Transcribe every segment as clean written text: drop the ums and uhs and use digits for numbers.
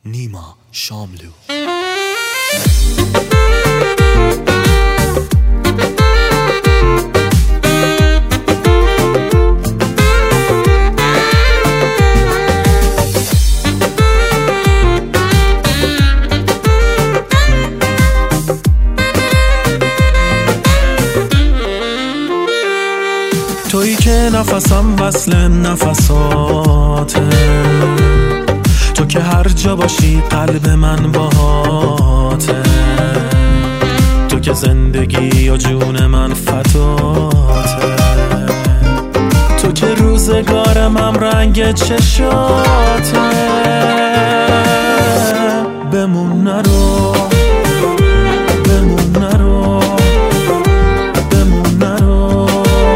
نیما شاملو. تویی که نفسم وصل نفساته، تو که هر جا باشی قلب من باهاته، تو که زندگی و جون من فتاته، تو که روزگارم هم رنگ چشاته. بمون نرو، بمون نرو، بمون نرو.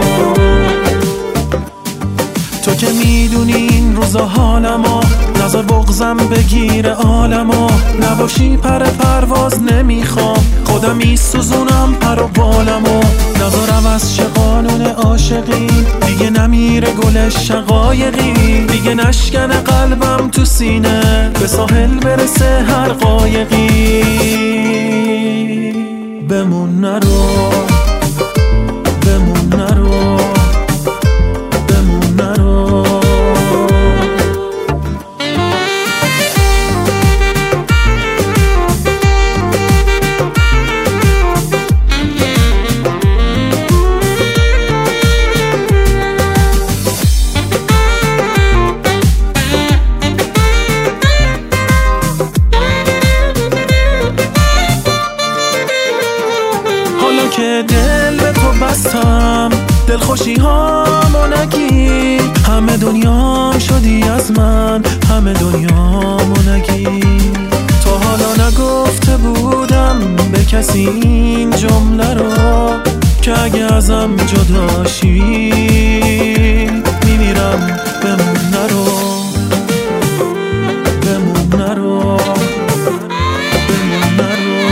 تو که میدونی این روزا حالمو، نظر بغزم بگیره عالمو، نباشی پر پرواز نمیخوام، خودم میسوزونم پر و بالمو. نظرم از چه قانون عاشقی، دیگه نمیره گل شقایقی، دیگه نشکنه قلبم تو سینه، به ساحل برسه هر قایقی. بمون نرو، بمون نرو، بمون نرو. حالا که دل به تو بستم، دلخوشی هامو نگی، همه دنیام شدی از من، همه دنیامو نگی. تو حالا نگفته بودم به کسی این جمله رو، که اگه ازم جداشی میمیرم. بمون نرو، بمون نرو، بمون نرو.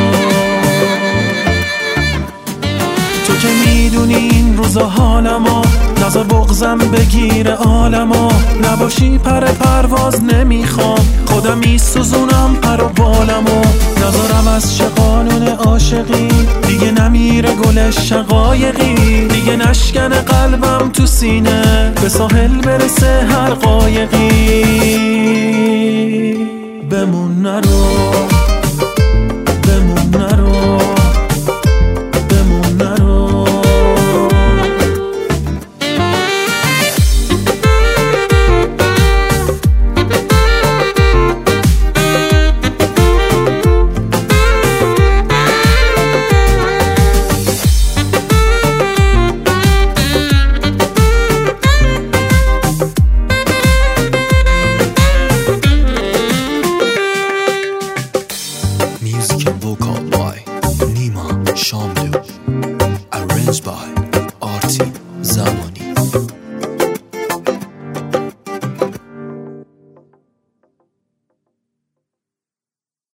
تو که میدونی این روزا حالمو، نظر بغزم بگیره عالمو، نباشی پر پرواز نمیخوام، خودم میسوزونم پر و بالمو. نظرم از چه قانون عاشقی، دیگه نمیره گل شقایقی، دیگه نشکنه قلبم تو سینه، به ساحل برسه هر قایقی. بمون نرو، بمون نرو، بمون نرو. Music and vocal by Nima Shamlu. Arranged by Arti Zam.